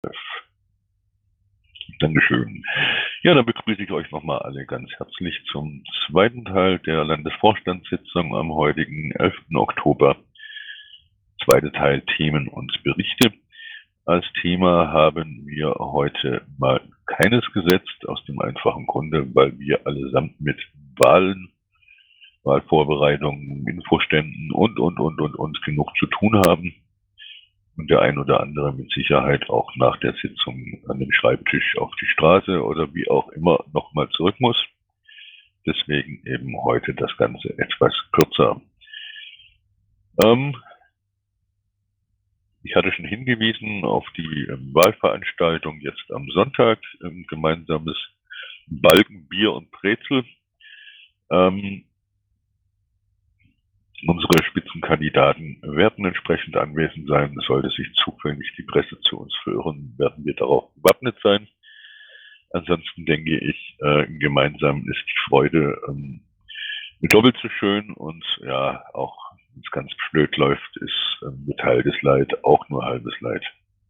Dankeschön. Ja, dann begrüße ich euch nochmal alle ganz herzlich zum zweiten Teil der Landesvorstandssitzung am heutigen 11. Oktober. Zweiter Teil Themen und Berichte. Als Thema haben wir heute mal keines gesetzt, aus dem einfachen Grunde, weil wir allesamt mit Wahlen, Wahlvorbereitungen, Infoständen und genug zu tun haben. Und der ein oder andere mit Sicherheit auch nach der Sitzung an dem Schreibtisch auf die Straße oder wie auch immer nochmal zurück muss. Deswegen eben heute das Ganze etwas kürzer. Ich hatte schon hingewiesen auf die Wahlveranstaltung jetzt am Sonntag, gemeinsames Balken, Bier und Brezel. Unsere Spitzenkandidaten werden entsprechend anwesend sein. Sollte sich zufällig die Presse zu uns verirren, werden wir darauf gewappnet sein. Ansonsten denke ich, gemeinsam ist die Freude doppelt so schön und ja, auch wenn es ganz blöd läuft, ist geteiltes Leid auch nur halbes Leid.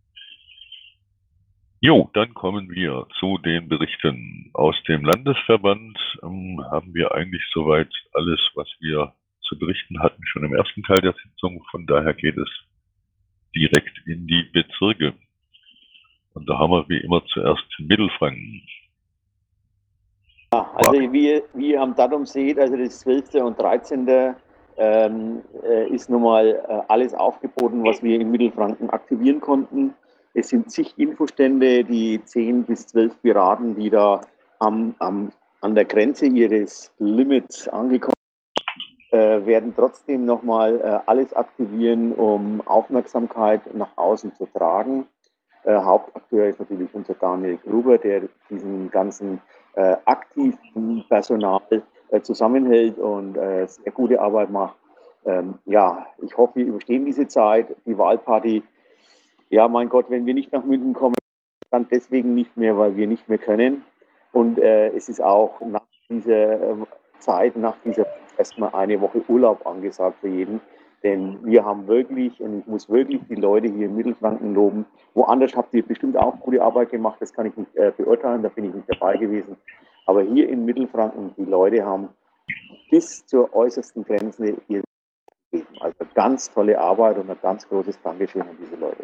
Jo, dann kommen wir zu den Berichten aus dem Landesverband. Haben wir eigentlich soweit alles, was wir zu berichten hatten, schon im ersten Teil der Sitzung. Von daher geht es direkt in die Bezirke. Und da haben wir wie immer zuerst Mittelfranken. Ja, also wie ihr am Datum seht, also das 12. und 13. ist nochmal alles aufgeboten, was wir in Mittelfranken aktivieren konnten. Es sind zig Infostände, die 10 bis 12 Piraten, die da an der Grenze ihres Limits angekommen sind, werden trotzdem nochmal alles aktivieren, um Aufmerksamkeit nach außen zu tragen. Hauptakteur ist natürlich unser Daniel Gruber, der diesen ganzen aktiven Personal zusammenhält und sehr gute Arbeit macht. Ja, ich hoffe, wir überstehen diese Zeit, die Wahlparty. Ja, mein Gott, wenn wir nicht nach München kommen, dann deswegen nicht mehr, weil wir nicht mehr können. Und es ist auch nach dieser Zeit, nach dieser erstmal eine Woche Urlaub angesagt für jeden. Denn wir haben wirklich, und ich muss wirklich die Leute hier in Mittelfranken loben, woanders habt ihr bestimmt auch gute Arbeit gemacht, das kann ich nicht beurteilen, da bin ich nicht dabei gewesen. Aber hier in Mittelfranken, die Leute haben bis zur äußersten Grenze ihr gegeben. Also ganz tolle Arbeit und ein ganz großes Dankeschön an diese Leute.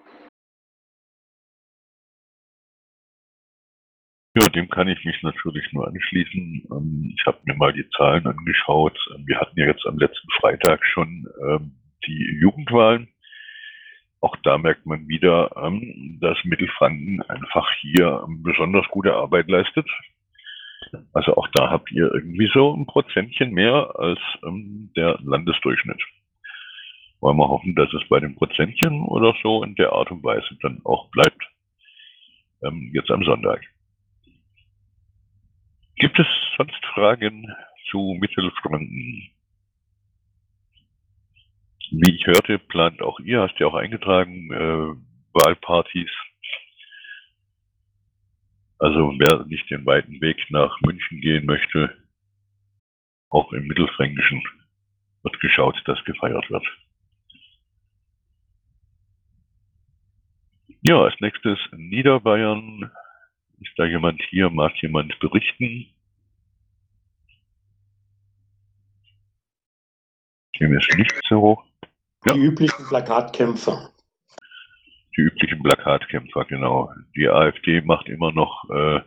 Ja, dem kann ich mich natürlich nur anschließen. Ich habe mir mal die Zahlen angeschaut. Wir hatten ja jetzt am letzten Freitag schon die Jugendwahlen. Auch da merkt man wieder, dass Mittelfranken einfach hier besonders gute Arbeit leistet. Also auch da habt ihr irgendwie so ein Prozentchen mehr als der Landesdurchschnitt. Wollen wir hoffen, dass es bei den Prozentchen oder so in der Art und Weise dann auch bleibt. Jetzt am Sonntag. Gibt es sonst Fragen zu Mittelfranken? Wie ich hörte, plant auch ihr, hast ja auch eingetragen, Wahlpartys. Also wer nicht den weiten Weg nach München gehen möchte, auch im Mittelfränkischen wird geschaut, dass gefeiert wird. Ja, als nächstes Niederbayern. Ist da jemand hier? Mag jemand berichten? Dem ist nicht so. Ja. Die üblichen Plakatkämpfer. Die üblichen Plakatkämpfer, genau. Die AfD macht immer noch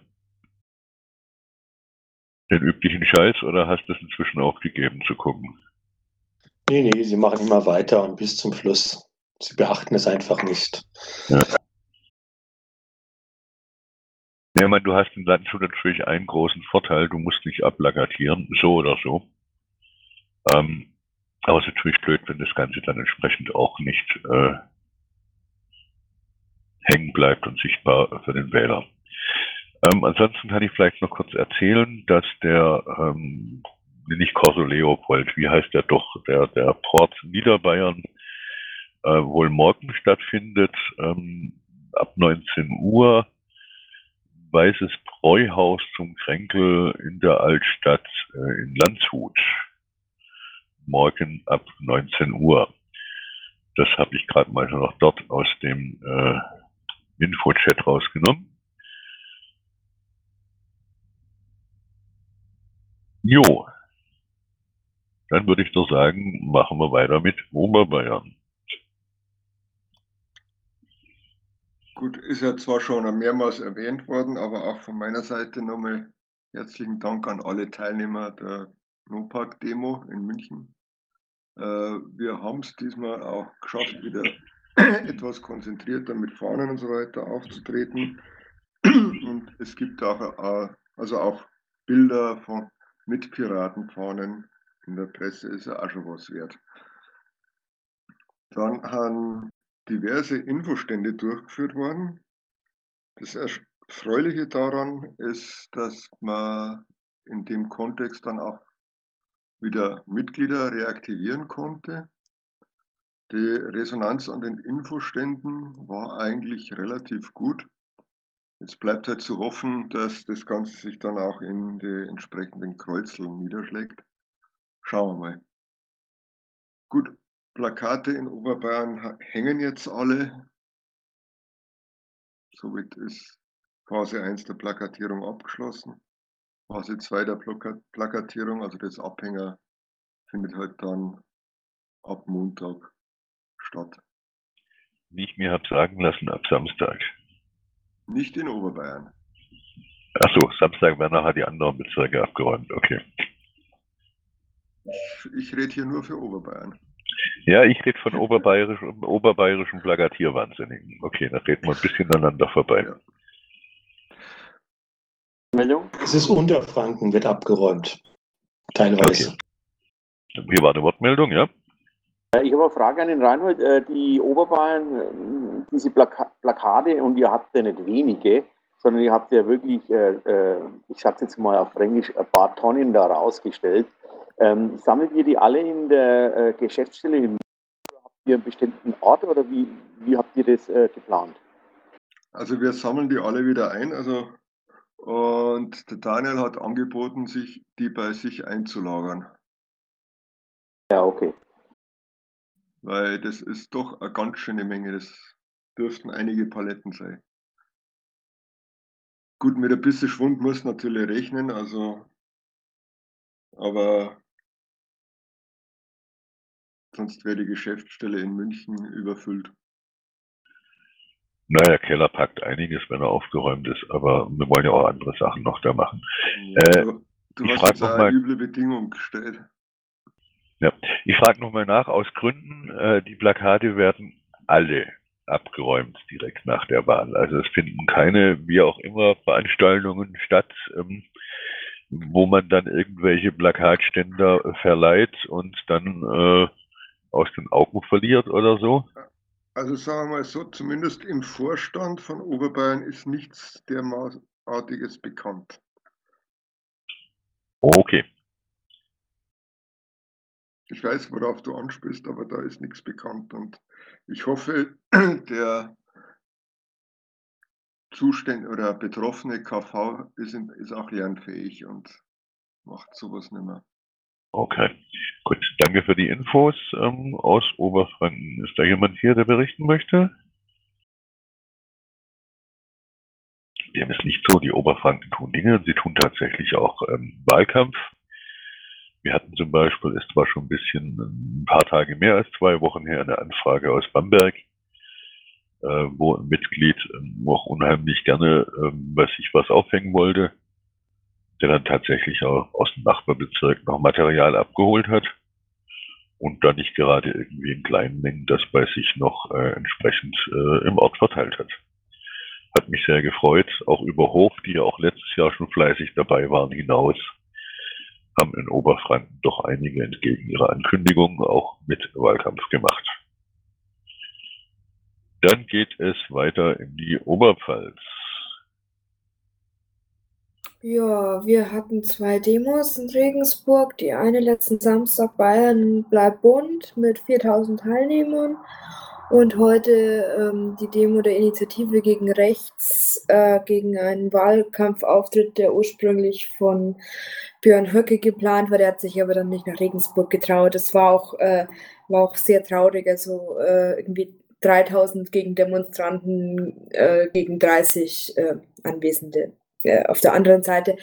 den üblichen Scheiß, oder hast du es inzwischen aufgegeben zu gucken? Nee, sie machen immer weiter und bis zum Schluss. Sie beachten es einfach nicht. Ja. Ja, ich meine, du hast in Landshut natürlich einen großen Vorteil, du musst nicht abplakatieren, so oder so. Aber es ist natürlich blöd, wenn das Ganze dann entsprechend auch nicht hängen bleibt und sichtbar für den Wähler. Ansonsten kann ich vielleicht noch kurz erzählen, dass der, nicht Corso Leopold, wie heißt der doch, der Port Niederbayern wohl morgen stattfindet, ab 19 Uhr. Weißes Bräuhaus zum Kränkel in der Altstadt in Landshut. Morgen ab 19 Uhr. Das habe ich gerade mal noch dort aus dem Infochat rausgenommen. Jo, dann würde ich doch sagen, machen wir weiter mit Oberbayern. Gut, ist ja zwar schon mehrmals erwähnt worden, aber auch von meiner Seite nochmal herzlichen Dank an alle Teilnehmer der NoPark-Demo in München. Wir haben es diesmal auch geschafft, wieder etwas konzentrierter mit Fahnen und so weiter aufzutreten. Und es gibt auch Bilder mit Piratenfahnen in der Presse, ist ja auch schon was wert. Dann haben diverse Infostände durchgeführt worden. Das Erfreuliche daran ist, dass man in dem Kontext dann auch wieder Mitglieder reaktivieren konnte. Die Resonanz an den Infoständen war eigentlich relativ gut. Jetzt bleibt halt zu hoffen, dass das Ganze sich dann auch in die entsprechenden Kreuzeln niederschlägt. Schauen wir mal. Gut, Plakate in Oberbayern hängen jetzt alle. Somit ist Phase 1 der Plakatierung abgeschlossen. Phase 2 der Plakatierung, also das Abhänger, findet halt dann ab Montag statt. Wie ich mir habe sagen lassen, ab Samstag. Nicht in Oberbayern. Achso, Samstag werden nachher die anderen Bezirke abgeräumt, okay. Ich rede hier nur für Oberbayern. Ja, ich rede von oberbayerischen Plakatierwahnsinnigen. Okay, da reden wir ein bisschen aneinander vorbei. Ja. Meldung? Es ist Unterfranken, wird abgeräumt. Teilweise. Okay. Hier war eine Wortmeldung, ja? Ich habe eine Frage an den Reinhold. Die Oberbayern, diese Plakate, und ihr habt ja nicht wenige, sondern ihr habt ja wirklich, ich sag's jetzt mal auf Englisch, ein paar Tonnen da rausgestellt. Sammelt ihr die alle in der Geschäftsstelle in oder habt ihr einen bestimmten Ort oder wie habt ihr das geplant? Also wir sammeln die alle wieder ein. Und der Daniel hat angeboten, die bei sich einzulagern. Ja, okay. Weil das ist doch eine ganz schöne Menge. Das dürften einige Paletten sein. Gut, mit ein bisschen Schwund muss natürlich rechnen, aber sonst wäre die Geschäftsstelle in München überfüllt. Naja, Keller packt einiges, wenn er aufgeräumt ist, aber wir wollen ja auch andere Sachen noch da machen. Ja, du hast jetzt eine üble Bedingung gestellt. Ja, ich frage nochmal nach, aus Gründen, die Plakate werden alle abgeräumt direkt nach der Wahl. Also es finden keine, wie auch immer, Veranstaltungen statt, wo man dann irgendwelche Plakatständer verleiht und dann aus den Augen verliert oder so. Also sagen wir mal so, zumindest im Vorstand von Oberbayern ist nichts derartiges bekannt. Okay. Ich weiß, worauf du anspielst, aber da ist nichts bekannt. Und ich hoffe, der Zuständige oder betroffene KV ist auch lernfähig und macht sowas nicht mehr. Okay, gut. Danke für die Infos aus Oberfranken. Ist da jemand hier, der berichten möchte? Dem ist nicht so. Die Oberfranken tun Dinge. Sie tun tatsächlich auch Wahlkampf. Wir hatten zum Beispiel, ist zwar schon ein paar Tage mehr als 2 Wochen her, eine Anfrage aus Bamberg, wo ein Mitglied auch unheimlich gerne sich was aufhängen wollte, der dann tatsächlich auch aus dem Nachbarbezirk noch Material abgeholt hat und dann nicht gerade irgendwie in kleinen Mengen das bei sich noch entsprechend im Ort verteilt hat. Hat mich sehr gefreut, auch über Hof, die ja auch letztes Jahr schon fleißig dabei waren, hinaus, haben in Oberfranken doch einige entgegen ihrer Ankündigung auch mit Wahlkampf gemacht. Dann geht es weiter in die Oberpfalz. Ja, wir hatten 2 Demos in Regensburg. Die eine letzten Samstag, Bayern bleibt bunt, mit 4.000 Teilnehmern. Und heute die Demo der Initiative gegen Rechts, gegen einen Wahlkampfauftritt, der ursprünglich von Björn Höcke geplant war. Der hat sich aber dann nicht nach Regensburg getraut. Das war auch sehr traurig. Also irgendwie 3000 Gegendemonstranten gegen 30 Anwesende auf der anderen Seite.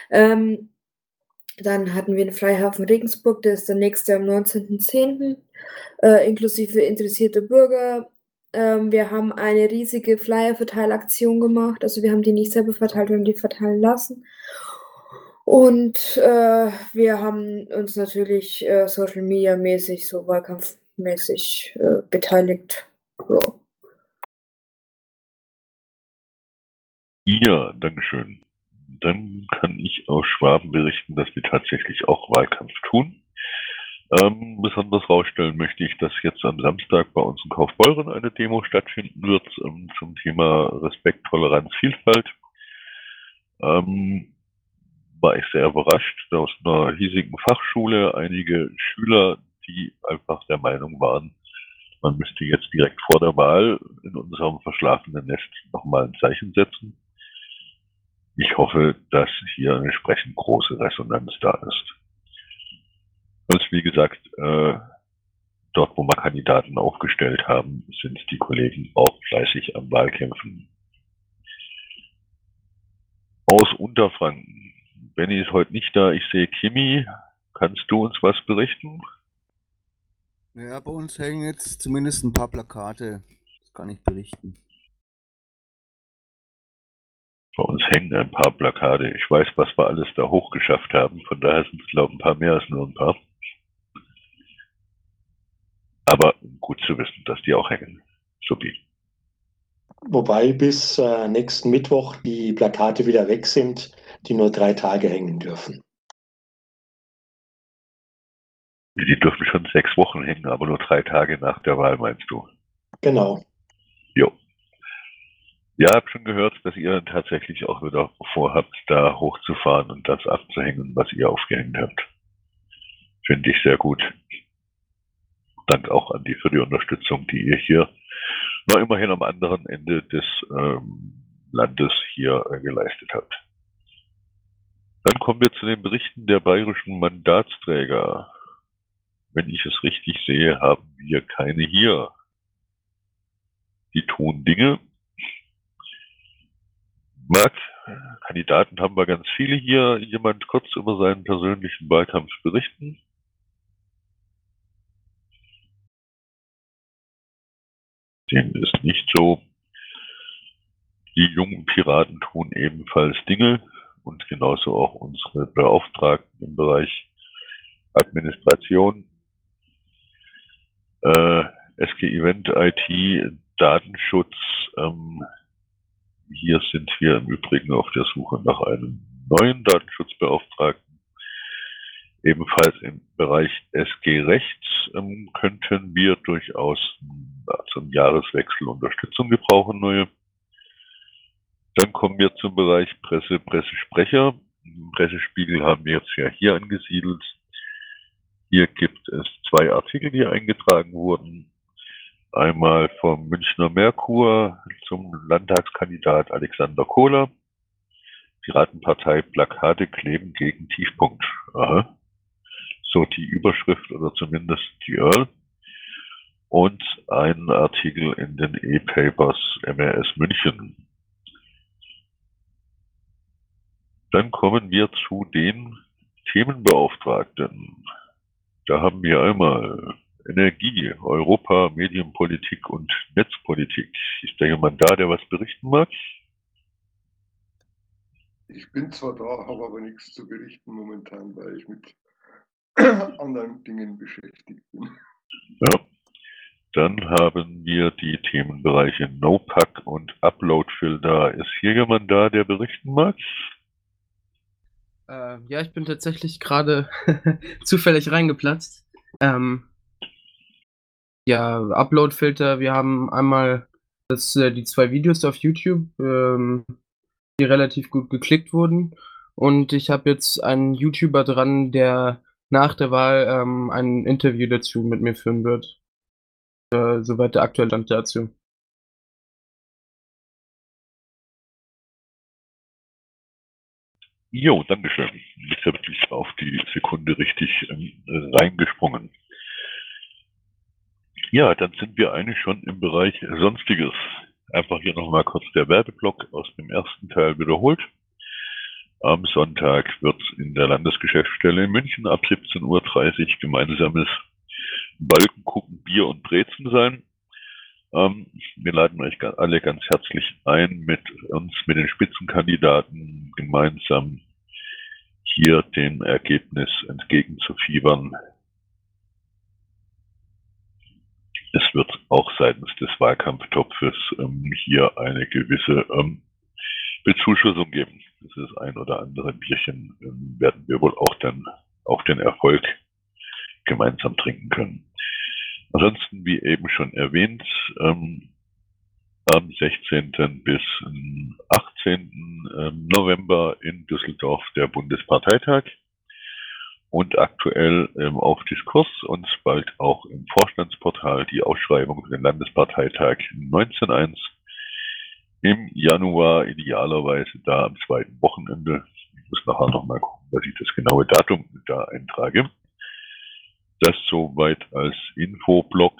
Dann hatten wir den Freihafen Regensburg, der ist der nächste am 19.10., inklusive interessierte Bürger. Wir haben eine riesige Flyer-Verteilaktion gemacht. Also wir haben die nicht selber verteilt, wir haben die verteilen lassen. Und wir haben uns natürlich Social Media mäßig, so wahlkampfmäßig beteiligt. Ja. Ja, Dankeschön. Dann kann ich aus Schwaben berichten, dass wir tatsächlich auch Wahlkampf tun. Besonders herausstellen möchte ich, dass jetzt am Samstag bei uns in Kaufbeuren eine Demo stattfinden wird zum Thema Respekt, Toleranz, Vielfalt. War ich sehr überrascht, aus einer hiesigen Fachschule einige Schüler, die einfach der Meinung waren, man müsste jetzt direkt vor der Wahl in unserem verschlafenen Nest nochmal ein Zeichen setzen. Ich hoffe, dass hier eine entsprechend große Resonanz da ist. Und wie gesagt, dort, wo wir Kandidaten aufgestellt haben, sind die Kollegen auch fleißig am Wahlkämpfen. Aus Unterfranken. Benny ist heute nicht da, ich sehe Kimi. Kannst du uns was berichten? Ja, bei uns hängen jetzt zumindest ein paar Plakate. Das kann ich berichten. Bei uns hängen ein paar Plakate. Ich weiß, was wir alles da hochgeschafft haben. Von daher sind es, glaube ich, ein paar mehr als nur ein paar. Aber gut zu wissen, dass die auch hängen. Supi. Wobei bis nächsten Mittwoch die Plakate wieder weg sind, die nur 3 Tage hängen dürfen. Die dürfen schon 6 Wochen hängen, aber nur 3 Tage nach der Wahl, meinst du? Genau. Jo. Ja, hab schon gehört, dass ihr tatsächlich auch wieder vorhabt, da hochzufahren und das abzuhängen, was ihr aufgehängt habt. Finde ich sehr gut. Dank auch an die für die Unterstützung, die ihr hier noch immerhin am anderen Ende des Landes hier geleistet habt. Dann kommen wir zu den Berichten der bayerischen Mandatsträger. Wenn ich es richtig sehe, haben wir keine hier. Die tun Dinge. Marc, Kandidaten haben wir ganz viele hier. Jemand kurz über seinen persönlichen Wahlkampf berichten? Dem ist nicht so. Die jungen Piraten tun ebenfalls Dinge und genauso auch unsere Beauftragten im Bereich Administration, SG Event IT, Datenschutz. Hier sind wir im Übrigen auf der Suche nach einem neuen Datenschutzbeauftragten. Ebenfalls im Bereich SG Recht könnten wir durchaus zum Jahreswechsel Unterstützung gebrauchen, neue. Dann kommen wir zum Bereich Presse, Pressesprecher. Den Pressespiegel haben wir jetzt ja hier angesiedelt. Hier gibt es 2 Artikel, die eingetragen wurden. Einmal vom Münchner Merkur zum Landtagskandidat Alexander Kohler. Piratenpartei Plakate kleben gegen Tiefpunkt. Aha. So die Überschrift oder zumindest die URL. Und ein Artikel in den E-Papers MRS München. Dann kommen wir zu den Themenbeauftragten. Da haben wir einmal Energie, Europa, Medienpolitik und Netzpolitik. Ist da jemand da, der was berichten mag? Ich bin zwar da, habe aber nichts zu berichten momentan, weil ich mit anderen Dingen beschäftigt bin. Ja. Dann haben wir die Themenbereiche NoPack und Uploadfilter. Ist hier jemand da, der berichten mag? Ja, ich bin tatsächlich gerade zufällig reingeplatzt. Ja, Uploadfilter, wir haben einmal die 2 Videos auf YouTube, die relativ gut geklickt wurden. Und ich habe jetzt einen YouTuber dran, der nach der Wahl ein Interview dazu mit mir führen wird. Soweit der aktuelle Stand dazu. Jo, dankeschön. Bist ja wirklich auf die Sekunde richtig reingesprungen. Ja, dann sind wir eigentlich schon im Bereich Sonstiges. Einfach hier nochmal kurz der Werbeblock aus dem ersten Teil wiederholt. Am Sonntag wird in der Landesgeschäftsstelle in München ab 17:30 Uhr gemeinsames Balkengucken, Bier und Brezen sein. Wir laden euch alle ganz herzlich ein, mit den Spitzenkandidaten gemeinsam hier dem Ergebnis entgegenzufiebern. Es wird auch seitens des Wahlkampftopfes hier eine gewisse Bezuschussung geben. Das ein oder andere Bierchen werden wir wohl auch dann auf den Erfolg gemeinsam trinken können. Ansonsten, wie eben schon erwähnt, am 16. bis 18. November in Düsseldorf der Bundesparteitag und aktuell auf Diskurs und bald auch im Vorstandsportal die Ausschreibung für den Landesparteitag 19.1 im Januar, idealerweise da am zweiten Wochenende. Ich muss nachher nochmal gucken, dass ich das genaue Datum da eintrage. Das soweit als Infoblock.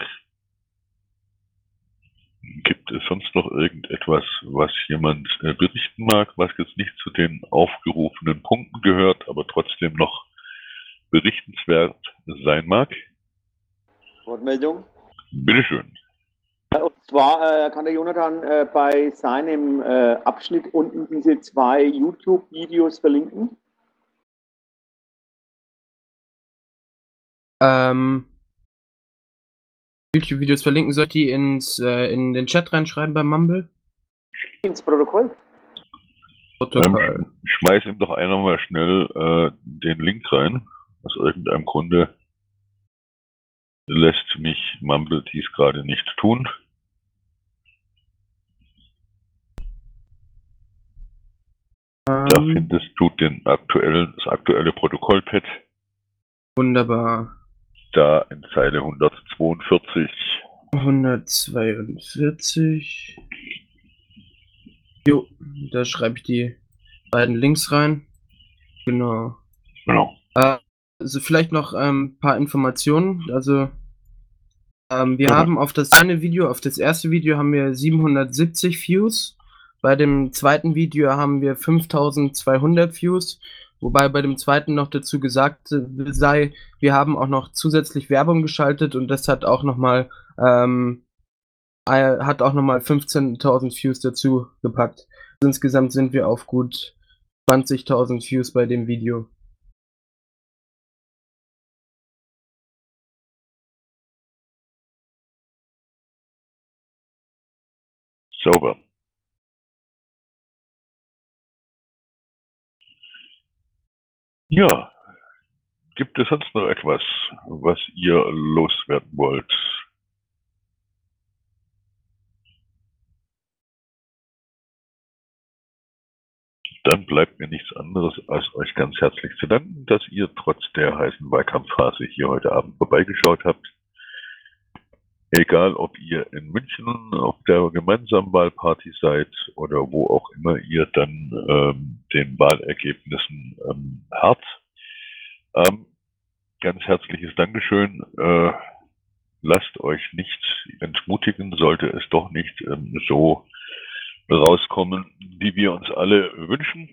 Gibt es sonst noch irgendetwas, was jemand berichten mag, was jetzt nicht zu den aufgerufenen Punkten gehört, aber trotzdem noch berichtenswert sein mag? Wortmeldung? Bitteschön. Und zwar kann der Jonathan bei seinem Abschnitt unten diese 2 YouTube-Videos verlinken. YouTube-Videos verlinken, soll ich die in den Chat reinschreiben bei Mumble? Ins Protokoll. Schmeiß ihm doch einer mal schnell den Link rein. Aus irgendeinem Grunde lässt mich Mumble dies gerade nicht tun. Da findest du das aktuelle Protokollpad. Wunderbar. Da in Zeile 142. 142. Jo, da schreibe ich die beiden Links rein. Genau. Also vielleicht noch ein paar Informationen. Also wir haben auf das erste Video haben wir 770 Views. Bei dem zweiten Video haben wir 5200 Views. Wobei bei dem zweiten noch dazu gesagt sei, wir haben auch noch zusätzlich Werbung geschaltet und das hat auch nochmal 15.000 Views dazu gepackt. Also insgesamt sind wir auf gut 20.000 Views bei dem Video. Sauber. Ja, gibt es sonst noch etwas, was ihr loswerden wollt? Dann bleibt mir nichts anderes, als euch ganz herzlich zu danken, dass ihr trotz der heißen Wahlkampfphase hier heute Abend vorbeigeschaut habt. Egal, ob ihr in München auf der gemeinsamen Wahlparty seid oder wo auch immer ihr dann den Wahlergebnissen harrt. Ganz herzliches Dankeschön. Lasst euch nicht entmutigen, sollte es doch nicht so rauskommen, wie wir uns alle wünschen.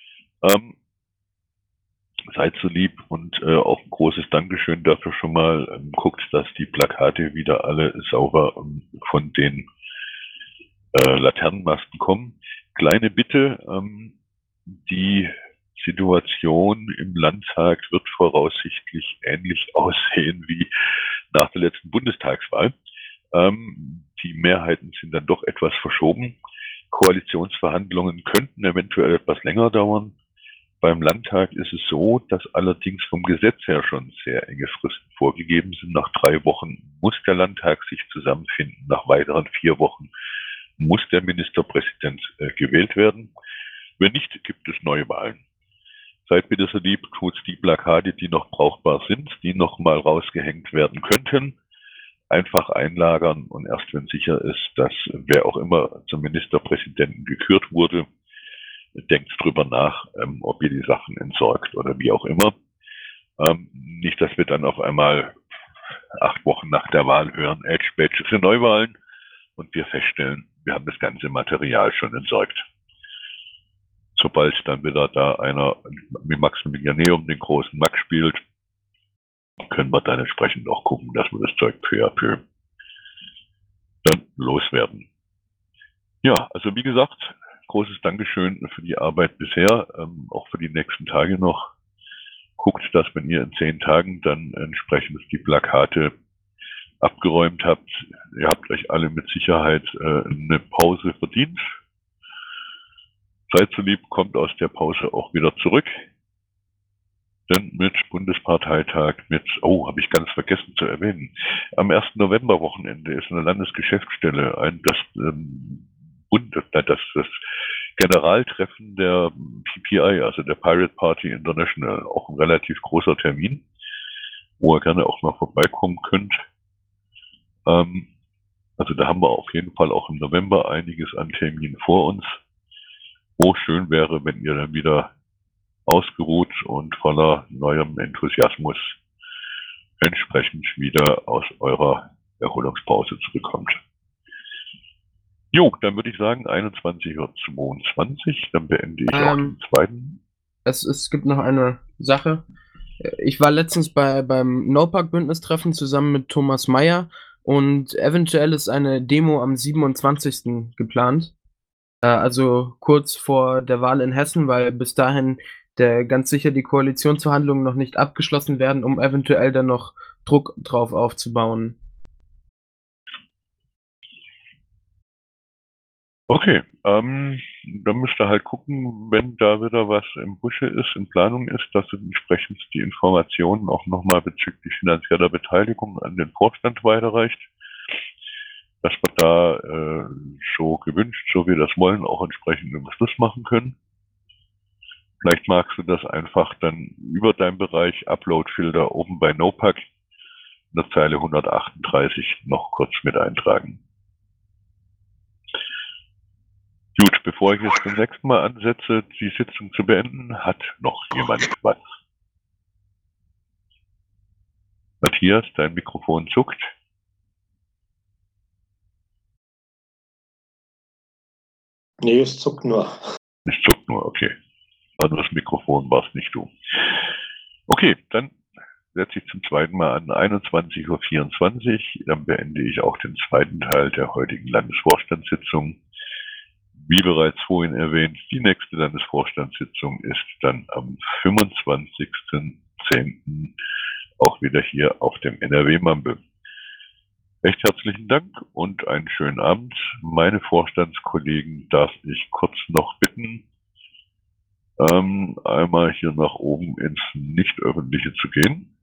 Seid so lieb und auch ein großes Dankeschön dafür schon mal. Guckt, dass die Plakate wieder alle sauber von den Laternenmasten kommen. Kleine Bitte, die Situation im Landtag wird voraussichtlich ähnlich aussehen wie nach der letzten Bundestagswahl. Die Mehrheiten sind dann doch etwas verschoben. Koalitionsverhandlungen könnten eventuell etwas länger dauern. Beim Landtag ist es so, dass allerdings vom Gesetz her schon sehr enge Fristen vorgegeben sind. Nach 3 Wochen muss der Landtag sich zusammenfinden. Nach weiteren 4 Wochen muss der Ministerpräsident gewählt werden. Wenn nicht, gibt es Neuwahlen. Seid bitte so lieb, tut die Plakate, die noch brauchbar sind, die noch mal rausgehängt werden könnten, einfach einlagern und erst wenn sicher ist, dass wer auch immer zum Ministerpräsidenten gekürt wurde, denkt drüber nach, ob ihr die Sachen entsorgt oder wie auch immer. Nicht, dass wir dann auf einmal 8 Wochen nach der Wahl hören, Edge Badges für Neuwahlen und wir feststellen, wir haben das ganze Material schon entsorgt. Sobald dann wieder da einer mit Maximilianeum den großen Max spielt, können wir dann entsprechend auch gucken, dass wir das Zeug peu à peu dann loswerden. Ja, also wie gesagt, großes Dankeschön für die Arbeit bisher, auch für die nächsten Tage noch. Guckt, dass wenn ihr in 10 Tagen dann entsprechend die Plakate abgeräumt habt, ihr habt euch alle mit Sicherheit eine Pause verdient. Seid so lieb, kommt aus der Pause auch wieder zurück. Denn mit Bundesparteitag, habe ich ganz vergessen zu erwähnen, am 1. November-Wochenende ist eine Landesgeschäftsstelle, das Generaltreffen der PPI, also der Pirate Party International, auch ein relativ großer Termin, wo ihr gerne auch mal vorbeikommen könnt. Also da haben wir auf jeden Fall auch im November einiges an Terminen vor uns, wo schön wäre, wenn ihr dann wieder ausgeruht und voller neuem Enthusiasmus entsprechend wieder aus eurer Erholungspause zurückkommt. Jo, dann würde ich sagen 21:22 Uhr, dann beende ich auch den zweiten. Es gibt noch eine Sache. Ich war letztens beim No-Park-Bündnis-Treffen zusammen mit Thomas Meyer und eventuell ist eine Demo am 27. geplant. Also kurz vor der Wahl in Hessen, weil bis dahin ganz sicher die Koalitionsverhandlungen noch nicht abgeschlossen werden, um eventuell dann noch Druck drauf aufzubauen. Okay, dann müsst ihr halt gucken, wenn da wieder was im Busche ist, in Planung ist, dass ihr entsprechend die Informationen auch nochmal bezüglich finanzieller Beteiligung an den Vorstand weiterreicht, dass wir da so gewünscht, so wir das wollen, auch entsprechend einen Beschluss machen können. Vielleicht magst du das einfach dann über deinen Bereich Upload-Filter oben bei NoPack in der Zeile 138 noch kurz mit eintragen. Gut, bevor ich jetzt beim nächsten Mal ansetze, die Sitzung zu beenden, hat noch jemand was? Matthias, dein Mikrofon zuckt. Nee, es zuckt nur. Es zuckt nur, okay. Also das Mikrofon war es nicht du. Okay, dann setze ich zum zweiten Mal an 21:24 Uhr. Dann beende ich auch den zweiten Teil der heutigen Landesvorstandssitzung. Wie bereits vorhin erwähnt, die nächste Landesvorstandssitzung ist dann am 25.10. auch wieder hier auf dem NRW-Mambe. Recht herzlichen Dank und einen schönen Abend. Meine Vorstandskollegen darf ich kurz noch bitten, einmal hier nach oben ins Nicht-Öffentliche zu gehen.